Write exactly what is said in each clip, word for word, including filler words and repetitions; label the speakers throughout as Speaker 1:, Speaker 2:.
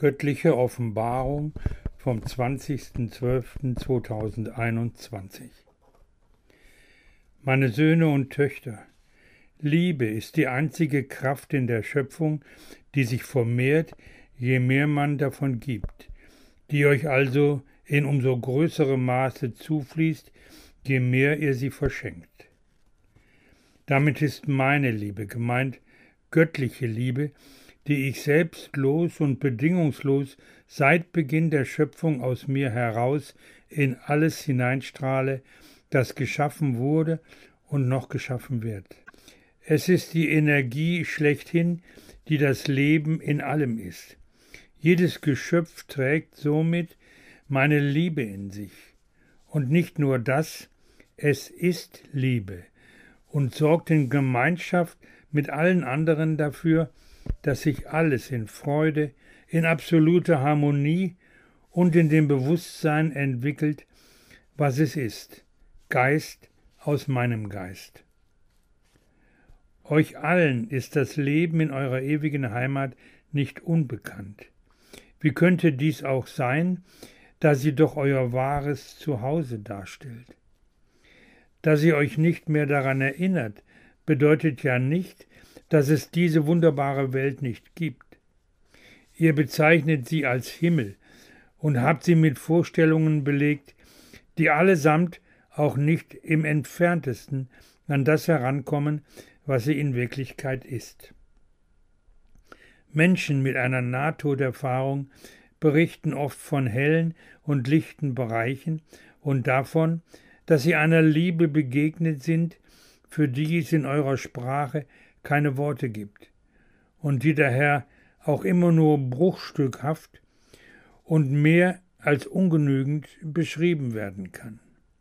Speaker 1: Göttliche Offenbarung vom zwanzigsten zwölften zweitausendeinundzwanzig. Meine Söhne und Töchter, Liebe ist die einzige Kraft in der Schöpfung, die sich vermehrt, je mehr man davon gibt, die euch also in umso größerem Maße zufließt, je mehr ihr sie verschenkt. Damit ist meine Liebe gemeint, göttliche Liebe, die ich selbstlos und bedingungslos seit Beginn der Schöpfung aus mir heraus in alles hineinstrahle, das geschaffen wurde und noch geschaffen wird. Es ist die Energie schlechthin, die das Leben in allem ist. Jedes Geschöpf trägt somit meine Liebe in sich. Und nicht nur das, es ist Liebe und sorgt in Gemeinschaft mit allen anderen dafür, dass sich alles in Freude, in absoluter Harmonie und in dem Bewusstsein entwickelt, was es ist, Geist aus meinem Geist. Euch allen ist das Leben in eurer ewigen Heimat nicht unbekannt. Wie könnte dies auch sein, da sie doch euer wahres Zuhause darstellt? Dass ihr euch nicht mehr daran erinnert, bedeutet ja nicht, dass es diese wunderbare Welt nicht gibt. Ihr bezeichnet sie als Himmel und habt sie mit Vorstellungen belegt, die allesamt auch nicht im entferntesten an das herankommen, was sie in Wirklichkeit ist. Menschen mit einer Nahtoderfahrung berichten oft von hellen und lichten Bereichen und davon, dass sie einer Liebe begegnet sind, für die es in eurer Sprache keine Worte gibt und die daher auch immer nur bruchstückhaft und mehr als ungenügend beschrieben werden kann.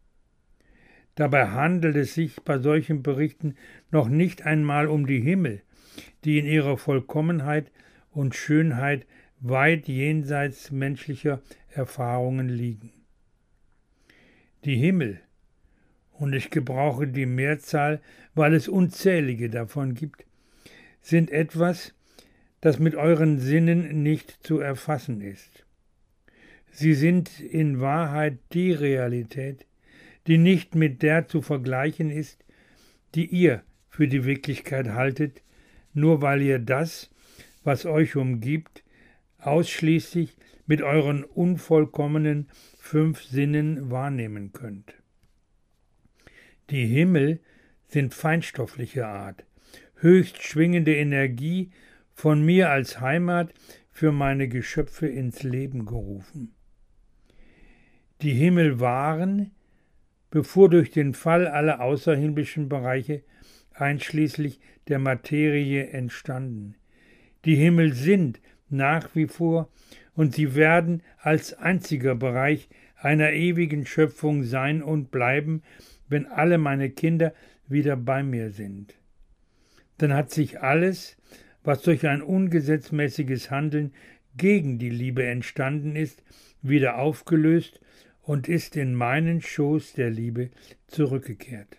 Speaker 1: Dabei handelt es sich bei solchen Berichten noch nicht einmal um die Himmel, die in ihrer Vollkommenheit und Schönheit weit jenseits menschlicher Erfahrungen liegen. Die Himmel, und ich gebrauche die Mehrzahl, weil es unzählige davon gibt, sind etwas, das mit euren Sinnen nicht zu erfassen ist. Sie sind in Wahrheit die Realität, die nicht mit der zu vergleichen ist, die ihr für die Wirklichkeit haltet, nur weil ihr das, was euch umgibt, ausschließlich mit euren unvollkommenen fünf Sinnen wahrnehmen könnt. Die Himmel sind feinstofflicher Art, höchst schwingende Energie, von mir als Heimat für meine Geschöpfe ins Leben gerufen. Die Himmel waren, bevor durch den Fall alle außerhimmlischen Bereiche, einschließlich der Materie, entstanden. Die Himmel sind nach wie vor und sie werden als einziger Bereich einer ewigen Schöpfung sein und bleiben, wenn alle meine Kinder wieder bei mir sind. Dann hat sich alles, was durch ein ungesetzmäßiges Handeln gegen die Liebe entstanden ist, wieder aufgelöst und ist in meinen Schoß der Liebe zurückgekehrt.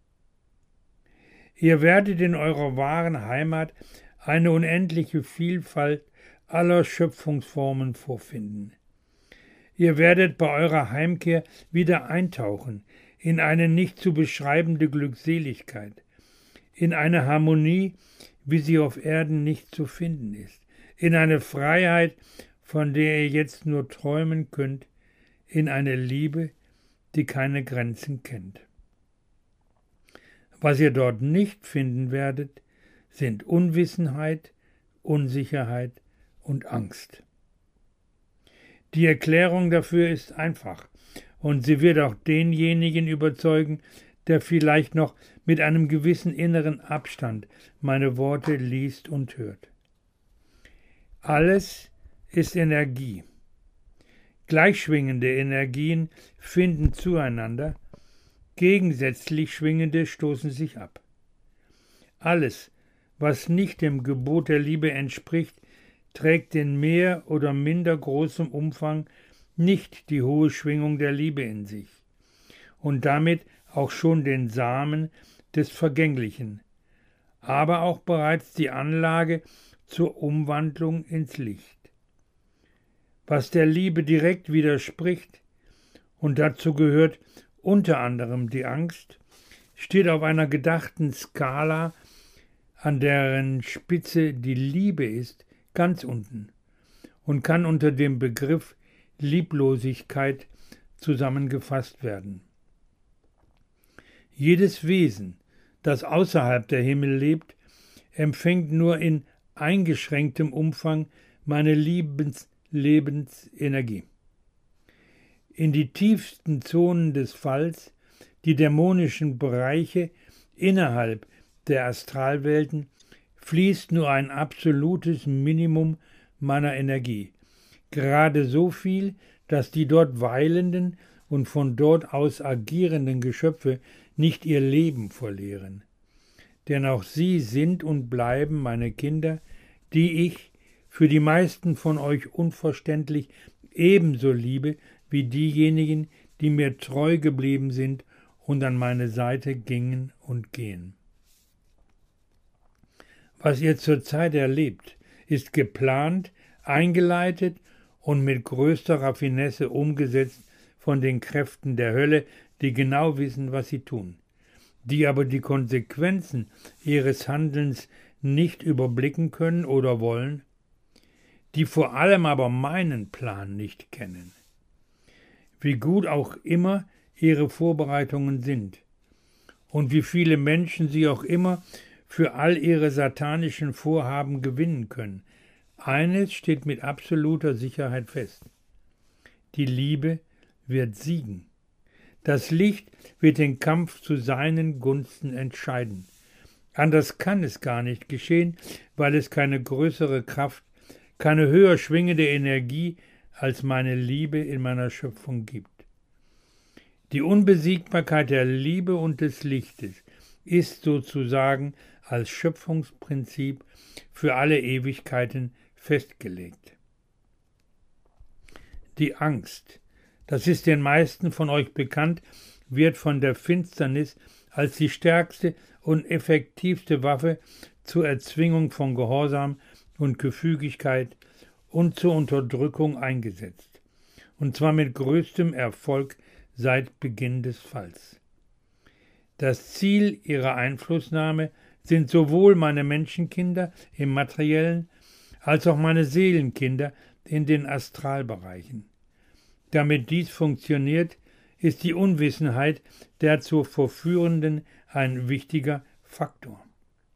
Speaker 1: Ihr werdet in eurer wahren Heimat eine unendliche Vielfalt aller Schöpfungsformen vorfinden. Ihr werdet bei eurer Heimkehr wieder eintauchen in eine nicht zu beschreibende Glückseligkeit, in eine Harmonie, wie sie auf Erden nicht zu finden ist, in eine Freiheit, von der ihr jetzt nur träumen könnt, in eine Liebe, die keine Grenzen kennt. Was ihr dort nicht finden werdet, sind Unwissenheit, Unsicherheit und Angst. Die Erklärung dafür ist einfach, und sie wird auch denjenigen überzeugen, der vielleicht noch mit einem gewissen inneren Abstand meine Worte liest und hört. Alles ist Energie. Gleichschwingende Energien finden zueinander, gegensätzlich schwingende stoßen sich ab. Alles, was nicht dem Gebot der Liebe entspricht, trägt in mehr oder minder großem Umfang nicht die hohe Schwingung der Liebe in sich und damit auch schon den Samen des Vergänglichen, aber auch bereits die Anlage zur Umwandlung ins Licht. was der Liebe direkt widerspricht, und dazu gehört unter anderem die Angst, steht auf einer gedachten Skala, an deren Spitze die Liebe ist, ganz unten und kann unter dem Begriff Lieblosigkeit zusammengefasst werden. Jedes Wesen, das außerhalb der Himmel lebt, empfängt nur in eingeschränktem Umfang meine Liebens- Lebensenergie. In die tiefsten Zonen des Falls, die dämonischen Bereiche innerhalb der Astralwelten, fließt nur ein absolutes Minimum meiner Energie, gerade so viel, dass die dort weilenden und von dort aus agierenden Geschöpfe nicht ihr Leben verlieren. Denn auch sie sind und bleiben meine Kinder, die ich, für die meisten von euch unverständlich, ebenso liebe wie diejenigen, die mir treu geblieben sind und an meine Seite gingen und gehen. Was ihr zurzeit erlebt, ist geplant, eingeleitet und mit größter Raffinesse umgesetzt von den Kräften der Hölle, die genau wissen, was sie tun, die aber die Konsequenzen ihres Handelns nicht überblicken können oder wollen, die vor allem aber meinen Plan nicht kennen. Wie gut auch immer ihre Vorbereitungen sind und wie viele Menschen sie auch immer für all ihre satanischen Vorhaben gewinnen können, eines steht mit absoluter Sicherheit fest: Die Liebe wird siegen. Das Licht wird den Kampf zu seinen Gunsten entscheiden. Anders kann es gar nicht geschehen, weil es keine größere Kraft, keine höher schwingende Energie als meine Liebe in meiner Schöpfung gibt. Die Unbesiegbarkeit der Liebe und des Lichtes ist sozusagen als Schöpfungsprinzip für alle Ewigkeiten festgelegt. Die Angst, das ist den meisten von euch bekannt, wird von der Finsternis als die stärkste und effektivste Waffe zur Erzwingung von Gehorsam und Gefügigkeit und zur Unterdrückung eingesetzt, und zwar mit größtem Erfolg seit Beginn des Falls. Das Ziel ihrer Einflussnahme sind sowohl meine Menschenkinder im materiellen als auch meine Seelenkinder in den Astralbereichen. Damit dies funktioniert, ist die Unwissenheit der zu Verführenden ein wichtiger Faktor.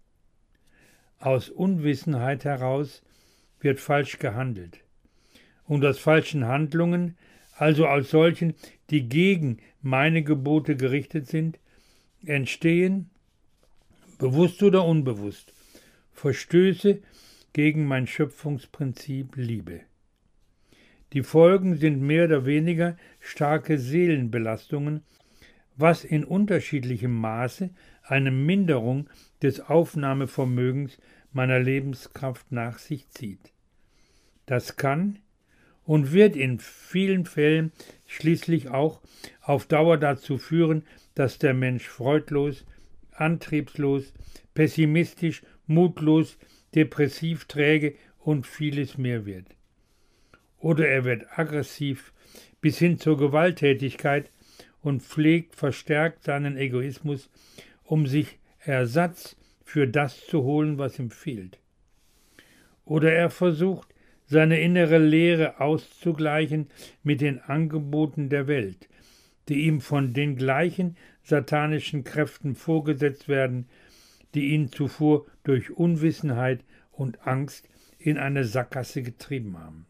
Speaker 1: Aus Unwissenheit heraus wird falsch gehandelt. Und aus falschen Handlungen, also aus solchen, die gegen meine Gebote gerichtet sind, entstehen, bewusst oder unbewusst, Verstöße gegen mein Schöpfungsprinzip Liebe. Die Folgen sind mehr oder weniger starke Seelenbelastungen, was in unterschiedlichem Maße eine Minderung des Aufnahmevermögens meiner Lebenskraft nach sich zieht. Das kann und wird in vielen Fällen schließlich auch auf Dauer dazu führen, dass der Mensch freudlos, antriebslos, pessimistisch, mutlos, depressiv, träge und vieles mehr wird. Oder er wird aggressiv bis hin zur Gewalttätigkeit und pflegt verstärkt seinen Egoismus, um sich Ersatz für das zu holen, was ihm fehlt. Oder er versucht, seine innere Leere auszugleichen mit den Angeboten der Welt, die ihm von den gleichen satanischen Kräften vorgesetzt werden, die ihn zuvor durch Unwissenheit und Angst in eine Sackgasse getrieben haben.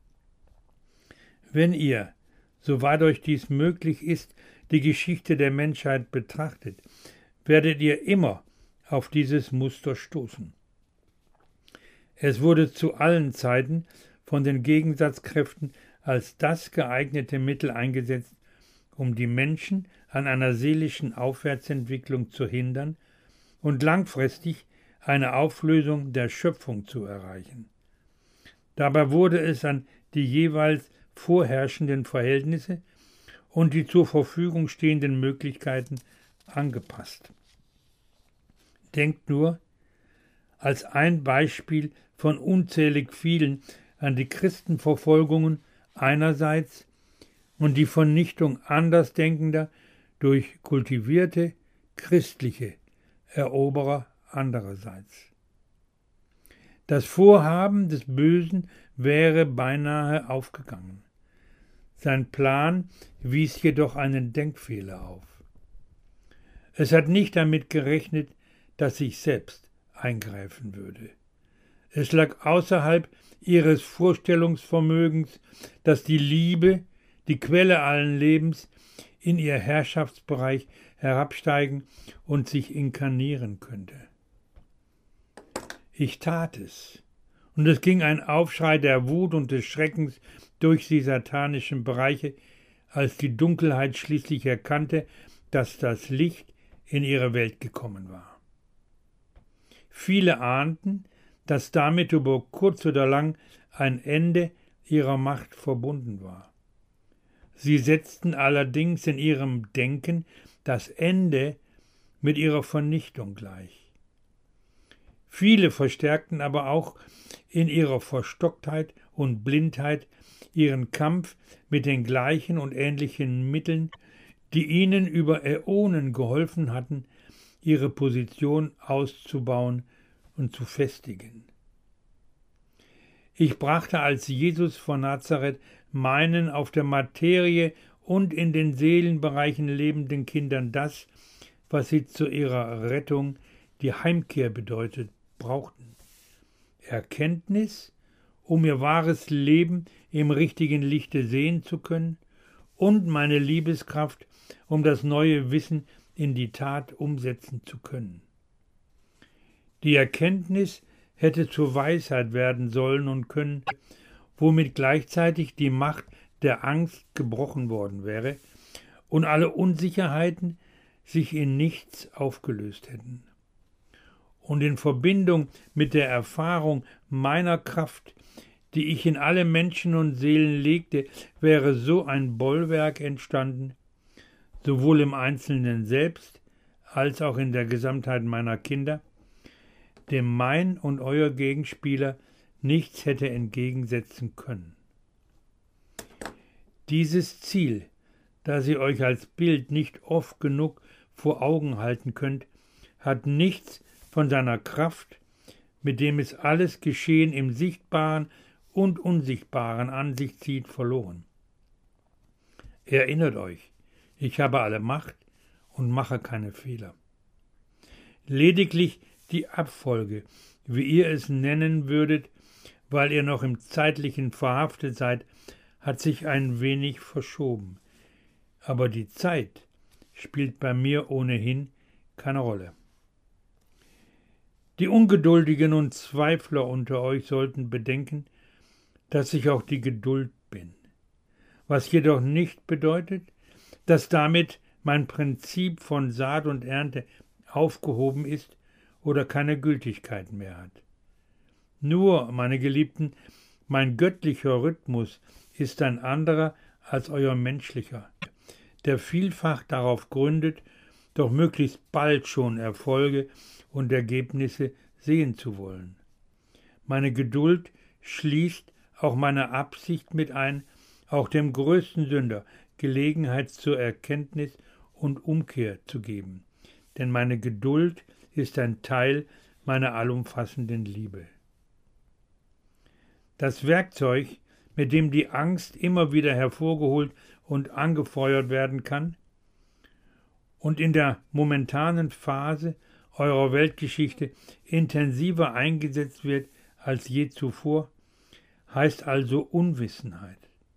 Speaker 1: Wenn ihr, soweit euch dies möglich ist, die Geschichte der Menschheit betrachtet, werdet ihr immer auf dieses Muster stoßen. Es wurde zu allen Zeiten von den Gegensatzkräften als das geeignete Mittel eingesetzt, um die Menschen an einer seelischen Aufwärtsentwicklung zu hindern und langfristig eine Auflösung der Schöpfung zu erreichen. Dabei wurde es an die jeweils vorherrschenden Verhältnisse und die zur Verfügung stehenden Möglichkeiten angepasst. Denkt nur, als ein Beispiel von unzählig vielen, an die Christenverfolgungen einerseits und die Vernichtung Andersdenkender durch kultivierte christliche Eroberer andererseits. Das Vorhaben des Bösen wäre beinahe aufgegangen. Sein Plan wies jedoch einen Denkfehler auf. Es hat nicht damit gerechnet, dass ich selbst eingreifen würde. Es lag außerhalb ihres Vorstellungsvermögens, dass die Liebe, die Quelle allen Lebens, in ihr Herrschaftsbereich herabsteigen und sich inkarnieren könnte. Ich tat es, und es ging ein Aufschrei der Wut und des Schreckens durch die satanischen Bereiche, als die Dunkelheit schließlich erkannte, dass das Licht in ihre Welt gekommen war. Viele ahnten, dass damit über kurz oder lang ein Ende ihrer Macht verbunden war. Sie setzten allerdings in ihrem Denken das Ende mit ihrer Vernichtung gleich. Viele verstärkten aber auch in ihrer Verstocktheit und Blindheit ihren Kampf mit den gleichen und ähnlichen Mitteln, die ihnen über Äonen geholfen hatten, ihre Position auszubauen und zu festigen. Ich brachte als Jesus von Nazareth meinen auf der Materie und in den Seelenbereichen lebenden Kindern das, was sie zu ihrer Rettung, die Heimkehr bedeutet, brauchten. Erkenntnis, um ihr wahres Leben im richtigen Lichte sehen zu können, und meine Liebeskraft, um das neue Wissen in die Tat umsetzen zu können. Die Erkenntnis hätte zur Weisheit werden sollen und können, womit gleichzeitig die Macht der Angst gebrochen worden wäre und alle Unsicherheiten sich in nichts aufgelöst hätten. Und in Verbindung mit der Erfahrung meiner Kraft, die ich in alle Menschen und Seelen legte, wäre so ein Bollwerk entstanden, sowohl im Einzelnen selbst als auch in der Gesamtheit meiner Kinder, dem mein und euer Gegenspieler nichts hätte entgegensetzen können. Dieses Ziel, das ihr euch als Bild nicht oft genug vor Augen halten könnt, hat nichts von seiner Kraft, mit dem es alles Geschehen im Sichtbaren und Unsichtbaren an sich zieht, verloren. Erinnert euch, ich habe alle Macht und mache keine Fehler. Lediglich die Abfolge, wie ihr es nennen würdet, weil ihr noch im Zeitlichen verhaftet seid, hat sich ein wenig verschoben. Aber die Zeit spielt bei mir ohnehin keine Rolle. Die Ungeduldigen und Zweifler unter euch sollten bedenken, dass ich auch die Geduld bin, was jedoch nicht bedeutet, dass damit mein Prinzip von Saat und Ernte aufgehoben ist oder keine Gültigkeit mehr hat. Nur, meine Geliebten, mein göttlicher Rhythmus ist ein anderer als euer menschlicher, der vielfach darauf gründet, doch möglichst bald schon Erfolge und Ergebnisse sehen zu wollen. Meine Geduld schließt auch meine Absicht mit ein, auch dem größten Sünder Gelegenheit zur Erkenntnis und Umkehr zu geben, denn meine Geduld ist ein Teil meiner allumfassenden Liebe. Das Werkzeug, mit dem die Angst immer wieder hervorgeholt und angefeuert werden kann und in der momentanen Phase eurer Weltgeschichte intensiver eingesetzt wird als je zuvor, heißt also Unwissenheit.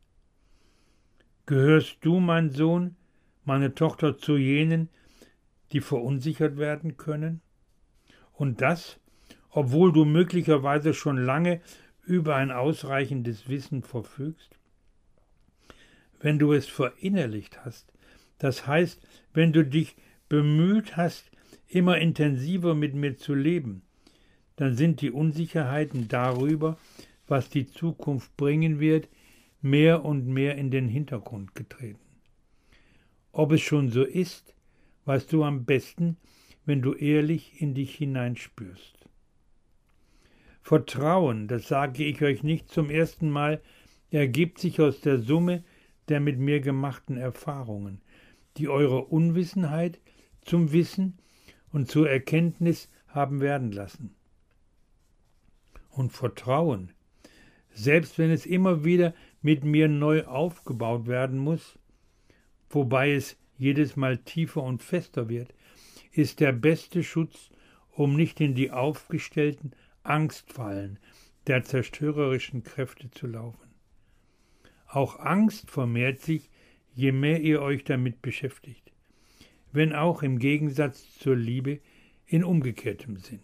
Speaker 1: Gehörst du, mein Sohn, meine Tochter, zu jenen, die verunsichert werden können? Und das, obwohl du möglicherweise schon lange über ein ausreichendes Wissen verfügst? Wenn du es verinnerlicht hast, das heißt, wenn du dich bemüht hast, immer intensiver mit mir zu leben, dann sind die Unsicherheiten darüber, was die Zukunft bringen wird, mehr und mehr in den Hintergrund getreten. Ob es schon so ist, weißt du am besten, wenn du ehrlich in dich hineinspürst. Vertrauen, das sage ich euch nicht zum ersten Mal, ergibt sich aus der Summe der mit mir gemachten Erfahrungen, die eure Unwissenheit zum Wissen und zur Erkenntnis haben werden lassen. Und Vertrauen, selbst wenn es immer wieder mit mir neu aufgebaut werden muss, wobei es jedes Mal tiefer und fester wird, ist der beste Schutz, um nicht in die aufgestellten Angstfallen der zerstörerischen Kräfte zu laufen. Auch Angst vermehrt sich, je mehr ihr euch damit beschäftigt, wenn auch im Gegensatz zur Liebe in umgekehrtem Sinn.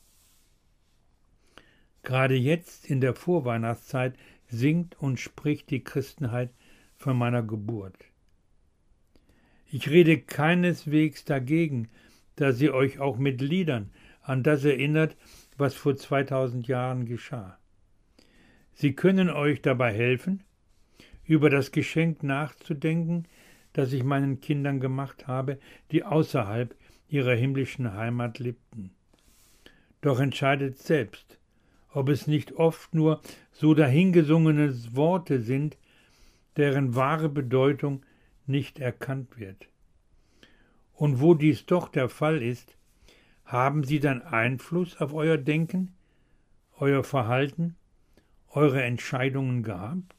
Speaker 1: Gerade jetzt in der Vorweihnachtszeit singt und spricht die Christenheit von meiner Geburt. Ich rede keineswegs dagegen, dass ihr euch auch mit Liedern an das erinnert, was vor zweitausend Jahren geschah. Sie können euch dabei helfen, über das Geschenk nachzudenken, das ich meinen Kindern gemacht habe, die außerhalb ihrer himmlischen Heimat lebten. Doch entscheidet selbst, ob es nicht oft nur so dahingesungene Worte sind, deren wahre Bedeutung nicht erkannt wird. Und wo dies doch der Fall ist, haben sie dann Einfluss auf euer Denken, euer Verhalten, eure Entscheidungen gehabt?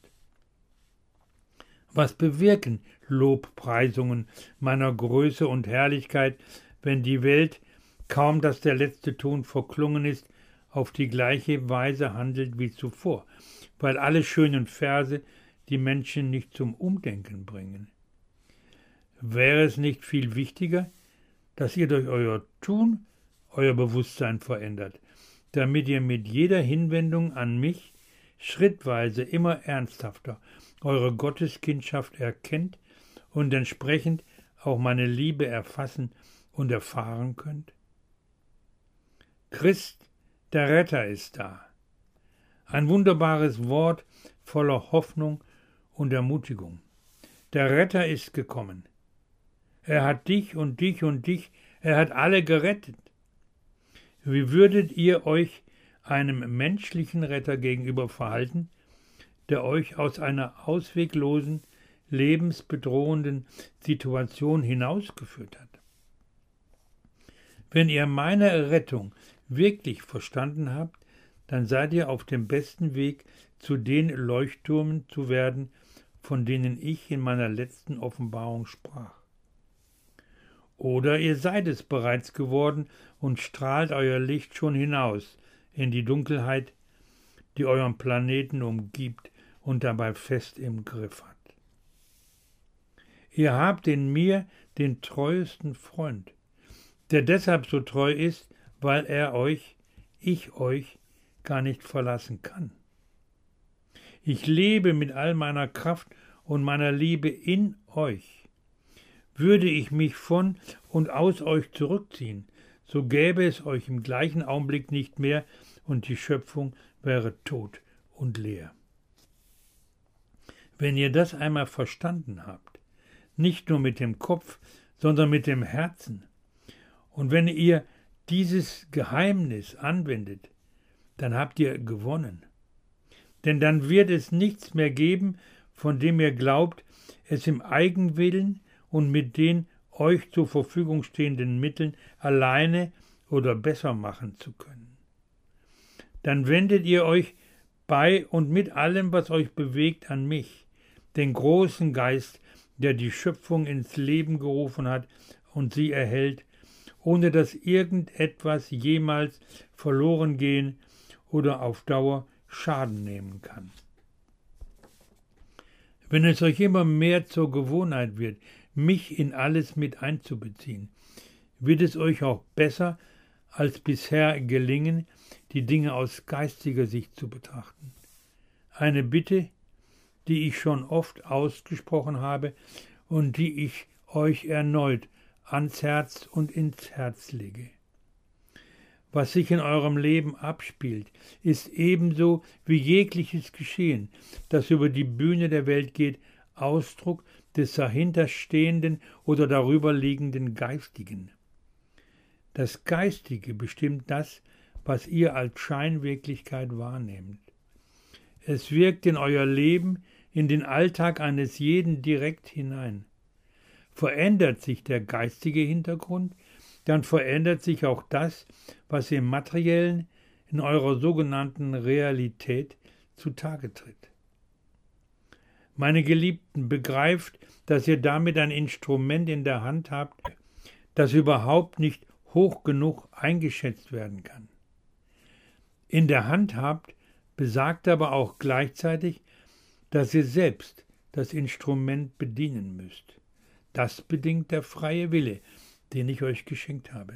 Speaker 1: Was bewirken Lobpreisungen meiner Größe und Herrlichkeit, wenn die Welt, kaum dass der letzte Ton verklungen ist, auf die gleiche Weise handelt wie zuvor, weil alle schönen Verse die Menschen nicht zum Umdenken bringen? Wäre es nicht viel wichtiger, dass ihr durch euer Tun euer Bewusstsein verändert, damit ihr mit jeder Hinwendung an mich schrittweise immer ernsthafter eure Gotteskindschaft erkennt und entsprechend auch meine Liebe erfassen und erfahren könnt? Christ, der Retter, ist da. Ein wunderbares Wort voller Hoffnung und Ermutigung. Der Retter ist gekommen. Er hat dich und dich und dich, er hat alle gerettet. Wie würdet ihr euch einem menschlichen Retter gegenüber verhalten, der euch aus einer ausweglosen, lebensbedrohenden Situation hinausgeführt hat? Wenn ihr meine Rettung wirklich verstanden habt, dann seid ihr auf dem besten Weg, zu den Leuchttürmen zu werden, von denen ich in meiner letzten Offenbarung sprach. Oder ihr seid es bereits geworden und strahlt euer Licht schon hinaus in die Dunkelheit, die euren Planeten umgibt und dabei fest im Griff hat. Ihr habt in mir den treuesten Freund, der deshalb so treu ist, weil er euch, ich euch, gar nicht verlassen kann. Ich lebe mit all meiner Kraft und meiner Liebe in euch. Würde ich mich von und aus euch zurückziehen, so gäbe es euch im gleichen Augenblick nicht mehr und die Schöpfung wäre tot und leer. Wenn ihr das einmal verstanden habt, nicht nur mit dem Kopf, sondern mit dem Herzen, und wenn ihr dieses Geheimnis anwendet, dann habt ihr gewonnen. Denn dann wird es nichts mehr geben, von dem ihr glaubt, es im Eigenwillen und mit den euch zur Verfügung stehenden Mitteln alleine oder besser machen zu können. Dann wendet ihr euch bei und mit allem, was euch bewegt, an mich, den großen Geist, der die Schöpfung ins Leben gerufen hat und sie erhält, ohne dass irgendetwas jemals verloren gehen oder auf Dauer Schaden nehmen kann. Wenn es euch immer mehr zur Gewohnheit wird, mich in alles mit einzubeziehen, wird es euch auch besser als bisher gelingen, die Dinge aus geistiger Sicht zu betrachten. Eine Bitte, die ich schon oft ausgesprochen habe und die ich euch erneut ans Herz und ins Herz lege. Was sich in eurem Leben abspielt, ist ebenso wie jegliches Geschehen, das über die Bühne der Welt geht, Ausdruck des dahinterstehenden oder darüberliegenden Geistigen. Das Geistige bestimmt das, was ihr als Scheinwirklichkeit wahrnehmt. Es wirkt in euer Leben, in den Alltag eines jeden direkt hinein. Verändert sich der geistige Hintergrund, dann verändert sich auch das, was im Materiellen, in eurer sogenannten Realität zutage tritt. Meine Geliebten, begreift, dass ihr damit ein Instrument in der Hand habt, das überhaupt nicht hoch genug eingeschätzt werden kann. In der Hand habt, besagt aber auch gleichzeitig, dass ihr selbst das Instrument bedienen müsst. Das bedingt der freie Wille, den ich euch geschenkt habe.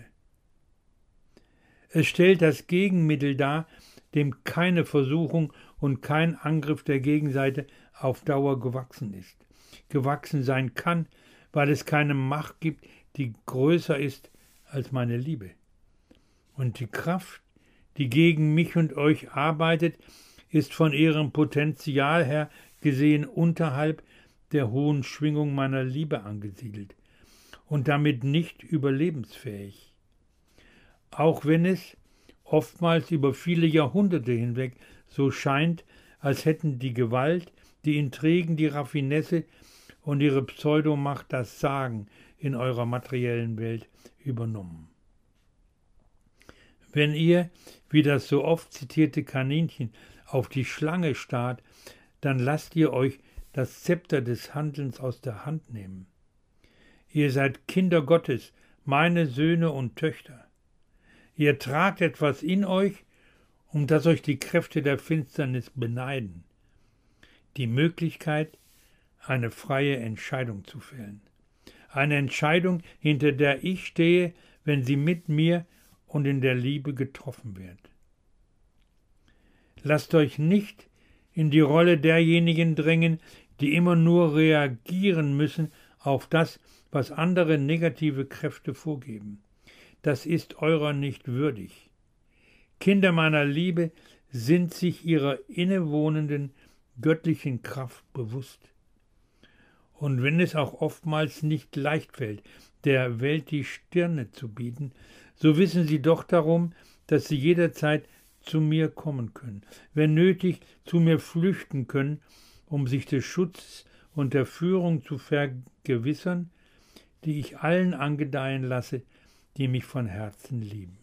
Speaker 1: Es stellt das Gegenmittel dar, dem keine Versuchung und kein Angriff der Gegenseite auf Dauer gewachsen ist. Gewachsen sein kann, weil es keine Macht gibt, die größer ist als meine Liebe. Und die Kraft, die gegen mich und euch arbeitet, ist von ihrem Potenzial her gesehen unterhalb der hohen Schwingung meiner Liebe angesiedelt und damit nicht überlebensfähig. Auch wenn es oftmals über viele Jahrhunderte hinweg so scheint, als hätten die Gewalt, die Intrigen, die Raffinesse und ihre Pseudomacht das Sagen in eurer materiellen Welt übernommen. Wenn ihr, wie das so oft zitierte Kaninchen, auf die Schlange starrt, dann lasst ihr euch das Zepter des Handelns aus der Hand nehmen. Ihr seid Kinder Gottes, meine Söhne und Töchter. Ihr tragt etwas in euch, um das euch die Kräfte der Finsternis beneiden. Die Möglichkeit, eine freie Entscheidung zu fällen. Eine Entscheidung, hinter der ich stehe, wenn sie mit mir und in der Liebe getroffen wird. Lasst euch nicht in die Rolle derjenigen drängen, die immer nur reagieren müssen auf das, was andere negative Kräfte vorgeben. Das ist eurer nicht würdig. Kinder meiner Liebe sind sich ihrer innewohnenden göttlichen Kraft bewusst. Und wenn es auch oftmals nicht leicht fällt, der Welt die Stirne zu bieten, so wissen sie doch darum, dass sie jederzeit zu mir kommen können, wenn nötig zu mir flüchten können, um sich des Schutzes und der Führung zu vergewissern, die ich allen angedeihen lasse, die mich von Herzen lieben.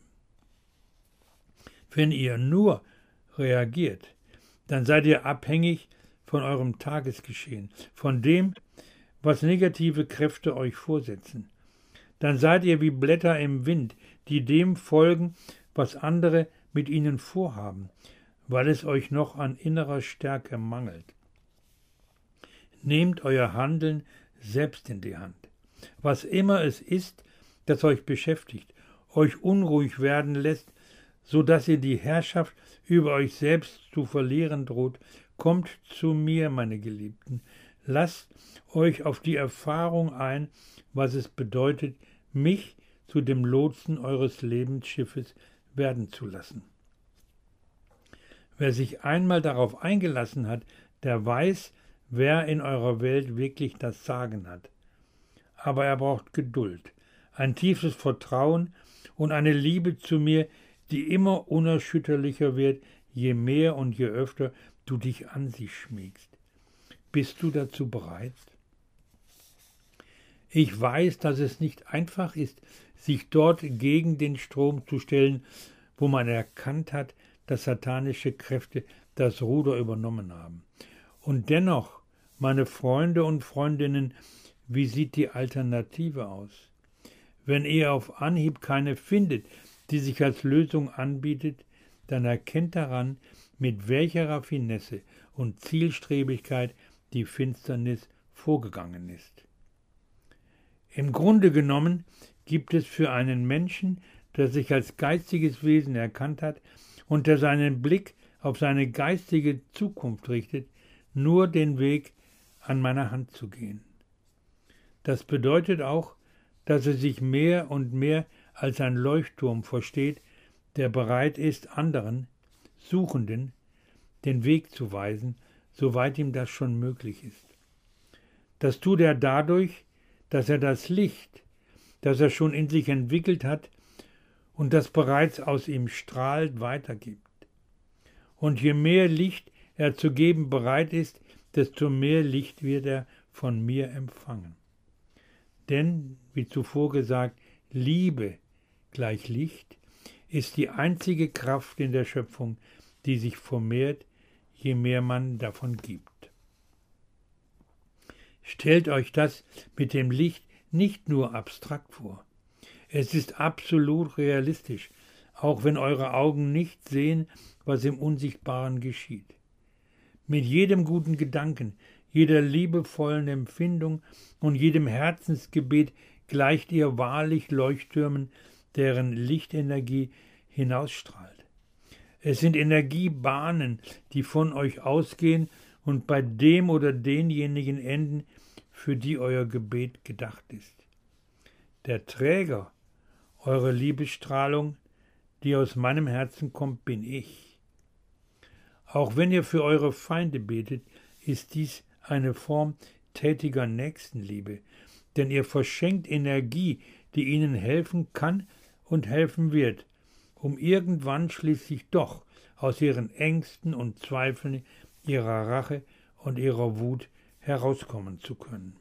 Speaker 1: Wenn ihr nur reagiert, dann seid ihr abhängig von eurem Tagesgeschehen, von dem, was negative Kräfte euch vorsetzen. Dann seid ihr wie Blätter im Wind, die dem folgen, was andere mit ihnen vorhaben, weil es euch noch an innerer Stärke mangelt. Nehmt euer Handeln selbst in die Hand. Was immer es ist, das euch beschäftigt, euch unruhig werden lässt, so dass ihr die Herrschaft über euch selbst zu verlieren droht, kommt zu mir, meine Geliebten. Lasst euch auf die Erfahrung ein, was es bedeutet, mich zu dem Lotsen eures Lebensschiffes werden zu lassen. Wer sich einmal darauf eingelassen hat, der weiß, wer in eurer Welt wirklich das Sagen hat. Aber er braucht Geduld, ein tiefes Vertrauen und eine Liebe zu mir, die immer unerschütterlicher wird, je mehr und je öfter du dich an sie schmiegst. Bist du dazu bereit? Ich weiß, dass es nicht einfach ist, sich dort gegen den Strom zu stellen, wo man erkannt hat, dass satanische Kräfte das Ruder übernommen haben. Und dennoch, meine Freunde und Freundinnen, wie sieht die Alternative aus? Wenn ihr auf Anhieb keine findet, die sich als Lösung anbietet, dann erkennt daran, mit welcher Raffinesse und Zielstrebigkeit die Finsternis vorgegangen ist. Im Grunde genommen gibt es für einen Menschen, der sich als geistiges Wesen erkannt hat und der seinen Blick auf seine geistige Zukunft richtet, nur den Weg an meiner Hand zu gehen. Das bedeutet auch, dass er sich mehr und mehr als ein Leuchtturm versteht, der bereit ist, anderen, Suchenden, den Weg zu weisen, soweit ihm das schon möglich ist. Das tut er dadurch, dass er das Licht, das er schon in sich entwickelt hat und das bereits aus ihm strahlt, weitergibt. Und je mehr Licht er zu geben bereit ist, desto mehr Licht wird er von mir empfangen. Denn, wie zuvor gesagt, Liebe gleich Licht ist die einzige Kraft in der Schöpfung, die sich vermehrt, je mehr man davon gibt. Stellt euch das mit dem Licht nicht nur abstrakt vor. Es ist absolut realistisch, auch wenn eure Augen nicht sehen, was im Unsichtbaren geschieht. Mit jedem guten Gedanken, jeder liebevollen Empfindung und jedem Herzensgebet gleicht ihr wahrlich Leuchttürmen, deren Lichtenergie hinausstrahlt. Es sind Energiebahnen, die von euch ausgehen und bei dem oder denjenigen enden, für die euer Gebet gedacht ist. Der Träger eurer Liebesstrahlung, die aus meinem Herzen kommt, bin ich. Auch wenn ihr für eure Feinde betet, ist dies eine Form tätiger Nächstenliebe, denn ihr verschenkt Energie, die ihnen helfen kann und helfen wird, um irgendwann schließlich doch aus ihren Ängsten und Zweifeln, ihrer Rache und ihrer Wut herauskommen zu können.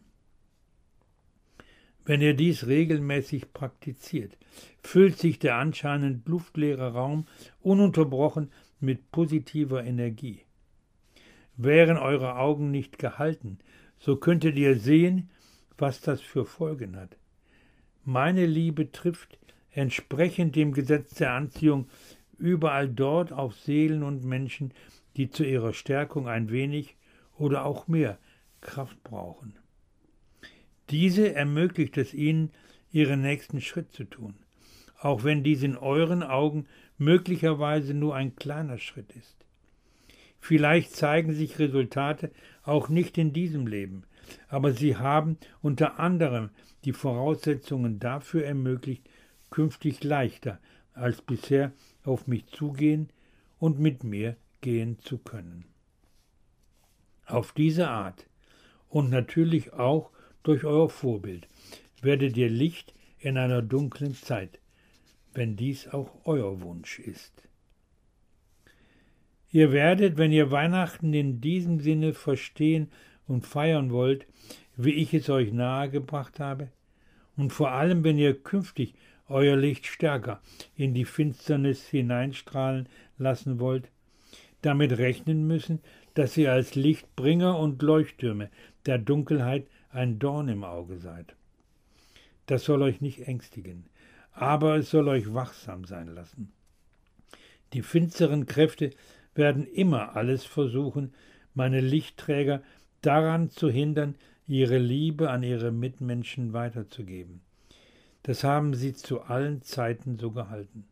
Speaker 1: Wenn ihr dies regelmäßig praktiziert, füllt sich der anscheinend luftleere Raum ununterbrochen mit positiver Energie. Wären eure Augen nicht gehalten, so könntet ihr sehen, was das für Folgen hat. Meine Liebe trifft, entsprechend dem Gesetz der Anziehung, überall dort auf Seelen und Menschen, die zu ihrer Stärkung ein wenig oder auch mehr Kraft brauchen. Diese ermöglicht es ihnen, ihren nächsten Schritt zu tun, auch wenn dies in euren Augen möglicherweise nur ein kleiner Schritt ist. Vielleicht zeigen sich Resultate auch nicht in diesem Leben, aber sie haben unter anderem die Voraussetzungen dafür ermöglicht, künftig leichter als bisher auf mich zugehen und mit mir gehen zu können. Auf diese Art und natürlich auch durch euer Vorbild werdet ihr Licht in einer dunklen Zeit, wenn dies auch euer Wunsch ist. Ihr werdet, wenn ihr Weihnachten in diesem Sinne verstehen und feiern wollt, wie ich es euch nahegebracht habe, und vor allem, wenn ihr künftig euer Licht stärker in die Finsternis hineinstrahlen lassen wollt, damit rechnen müssen, dass ihr als Lichtbringer und Leuchttürme der Dunkelheit ein Dorn im Auge seid. Das soll euch nicht ängstigen, aber es soll euch wachsam sein lassen. Die finsteren Kräfte werden immer alles versuchen, meine Lichtträger daran zu hindern, ihre Liebe an ihre Mitmenschen weiterzugeben. Das haben sie zu allen Zeiten so gehalten.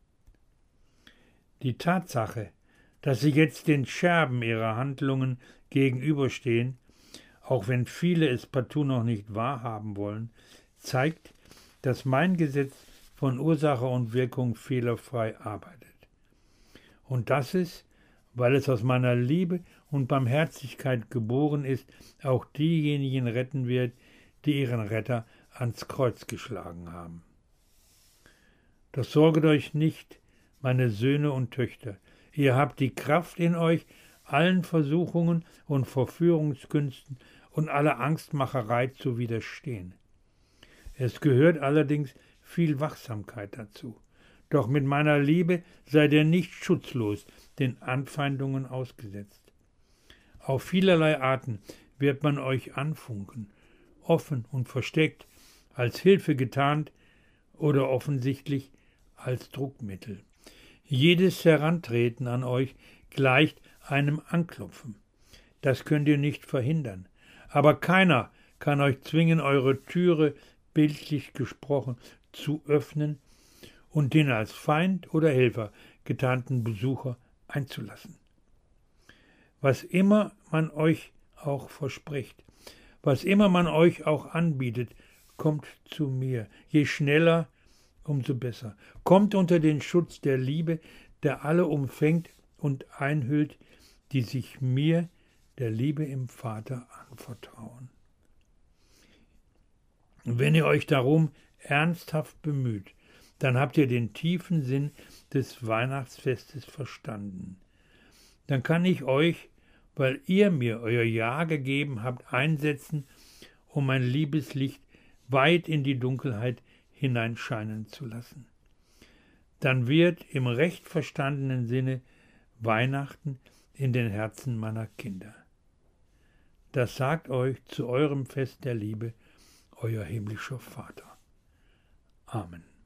Speaker 1: Die Tatsache, dass sie jetzt den Scherben ihrer Handlungen gegenüberstehen, auch wenn viele es partout noch nicht wahrhaben wollen, zeigt, dass mein Gesetz von Ursache und Wirkung fehlerfrei arbeitet. Und dass es, weil es aus meiner Liebe und Barmherzigkeit geboren ist, auch diejenigen retten wird, die ihren Retter ans Kreuz geschlagen haben. Doch sorget euch nicht, meine Söhne und Töchter, ihr habt die Kraft in euch, allen Versuchungen und Verführungskünsten und aller Angstmacherei zu widerstehen. Es gehört allerdings viel Wachsamkeit dazu. Doch mit meiner Liebe seid ihr nicht schutzlos den Anfeindungen ausgesetzt. Auf vielerlei Arten wird man euch anfunken, offen und versteckt, als Hilfe getarnt oder offensichtlich als Druckmittel. Jedes Herantreten an euch gleicht einem Anklopfen. Das könnt ihr nicht verhindern. Aber keiner kann euch zwingen, eure Türe, bildlich gesprochen, zu öffnen und den als Feind oder Helfer getarnten Besucher einzulassen. Was immer man euch auch verspricht, was immer man euch auch anbietet, kommt zu mir. Je schneller, umso besser. Kommt unter den Schutz der Liebe, der alle umfängt und einhüllt, die sich mir, der Liebe im Vater, anvertrauen. Wenn ihr euch darum ernsthaft bemüht, dann habt ihr den tiefen Sinn des Weihnachtsfestes verstanden. Dann kann ich euch, weil ihr mir euer Ja gegeben habt, einsetzen, um mein Liebeslicht weit in die Dunkelheit hineinscheinen zu lassen. Dann wird im recht verstandenen Sinne Weihnachten in den Herzen meiner Kinder. Das sagt euch zu eurem Fest der Liebe euer himmlischer Vater. Amen.